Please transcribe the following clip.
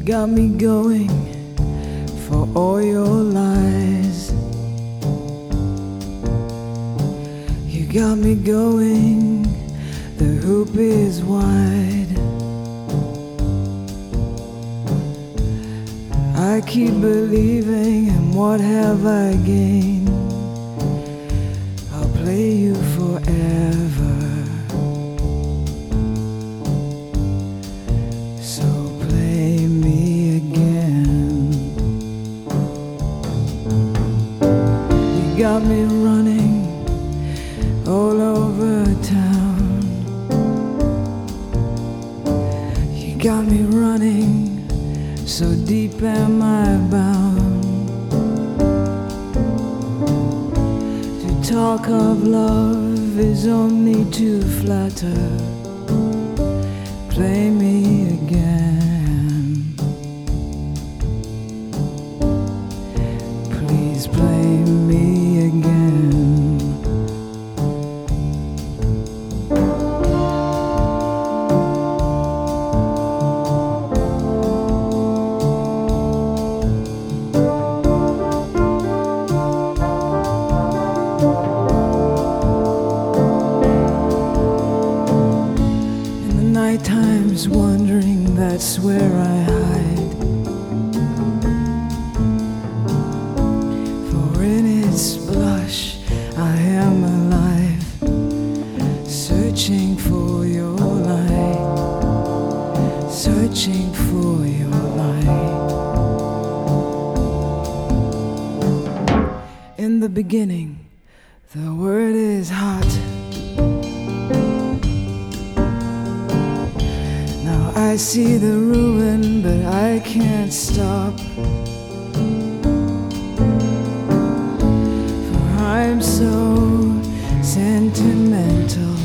got me going for all your lies. You got me going, the hoop is wide. I keep believing, and what have I gained? I'll play you forever. So play me again. You got me running all over town. You got me running, so deep am I bound. To talk of love is only to flatter. Play me again. Please play me again. Night times wandering, that's where I hide. For in its blush I am alive, searching for your light, searching for your light. In the beginning, the word is hot. I see the ruin, but I can't stop. For I'm so sentimental.